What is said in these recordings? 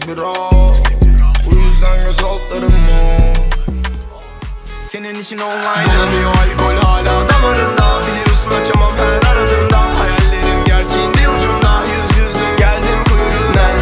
biraz. Bu yüzden göz altlarım mor. Senin için online dolanıyor alkol hala damarında. Biliyorsun açamam her aradığında. Hayallerim gerçeğin bir ucunda. Yüz yüzün geldim kuyruğuna.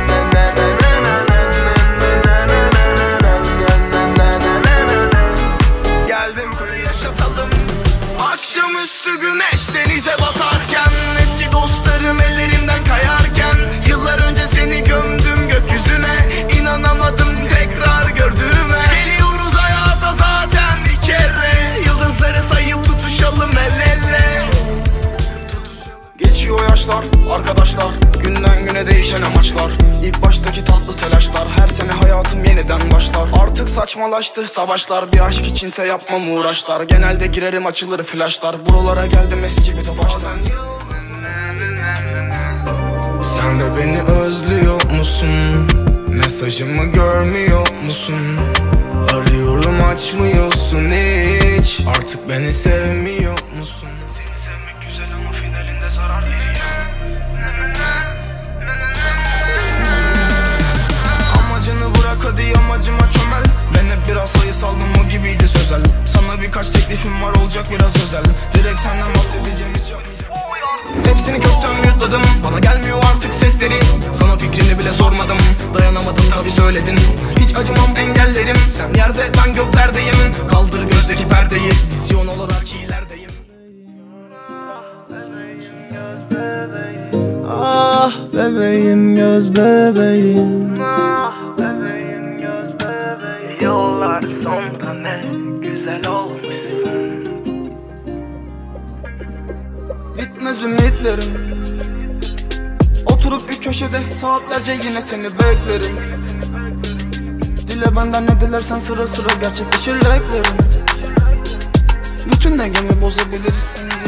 Geldim kuyruğuna. Yaşatalım. Akşamüstü güneş denize batarken, eski dostlarım ellerimden kayarken, yıllar önce seni gömdüm gökyüzüne, inanamadım tekrar gördüğüme. Geliyoruz hayata zaten bir kere, yıldızları sayıp tutuşalım el ele. Geçiyor yaşlar arkadaşlar, günden güne değişen amaçlar. İlk baştaki tatlı telaşlar, her sene hayatım yeniden başlar. Artık saçmalaştı savaşlar, bir aşk içinse yapmam uğraşlar. Genelde girerim açılır flashlar, buralara geldim eski bir tofaştan. Sen de beni özlüyor musun? Mesajımı görmüyor musun? Arıyorum açmıyorsun hiç. Artık beni sevmiyor musun? Seni sevmek güzel ama finalinde zarar veriyor. Amacını bırak hadi amacıma çömel. Ben hep biraz sayı saldım, o gibiydi sözel. Sana birkaç teklifim var olacak biraz özel. Direkt senden bahsedeceğim, hiç yapmayacağım. Hepsini kökten yutladım, bana gelmiyor artık sesleri. Sana fikrini bile sormadım, dayanamadım tabi söyledin. Hiç acımam engellerim, sen yerde ben göklerdeyim. Kaldır gözdeki perdeyi, vizyon olarak ilerideyim. Ah bebeğim göz bebeğim. Ah bebeğim göz bebeğim. Yollar sonra ne güzel olmuşsun. Bitmez ümitlerim. Oturup bir köşede saatlerce yine seni beklerim. Dile benden ne dilersen sıra sıra gerçekleşir dileklerim. Bütün dengemi bozabilirsin